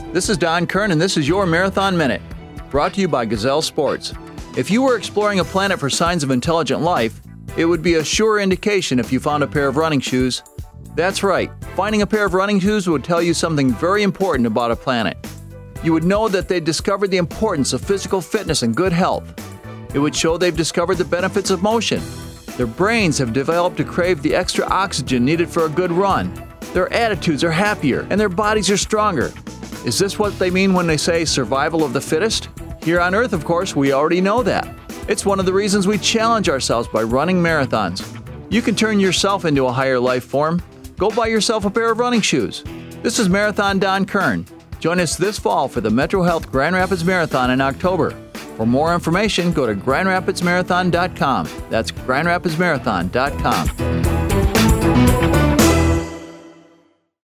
This is Don Kern, and this is your Marathon Minute, brought to you by Gazelle Sports. If you were exploring a planet for signs of intelligent life, it would be a sure indication if you found a pair of running shoes. That's right, finding a pair of running shoes would tell you something very important about a planet. You would know that they discovered the importance of physical fitness and good health. It would show they've discovered the benefits of motion. Their brains have developed to crave the extra oxygen needed for a good run. Their attitudes are happier, and their bodies are stronger. Is this what they mean when they say survival of the fittest? Here on Earth, of course, we already know that. It's one of the reasons we challenge ourselves by running marathons. You can turn yourself into a higher life form. Go buy yourself a pair of running shoes. This is Marathon Don Kern. Join us this fall for the Metro Health Grand Rapids Marathon in October. For more information, go to grandrapidsmarathon.com. That's grandrapidsmarathon.com.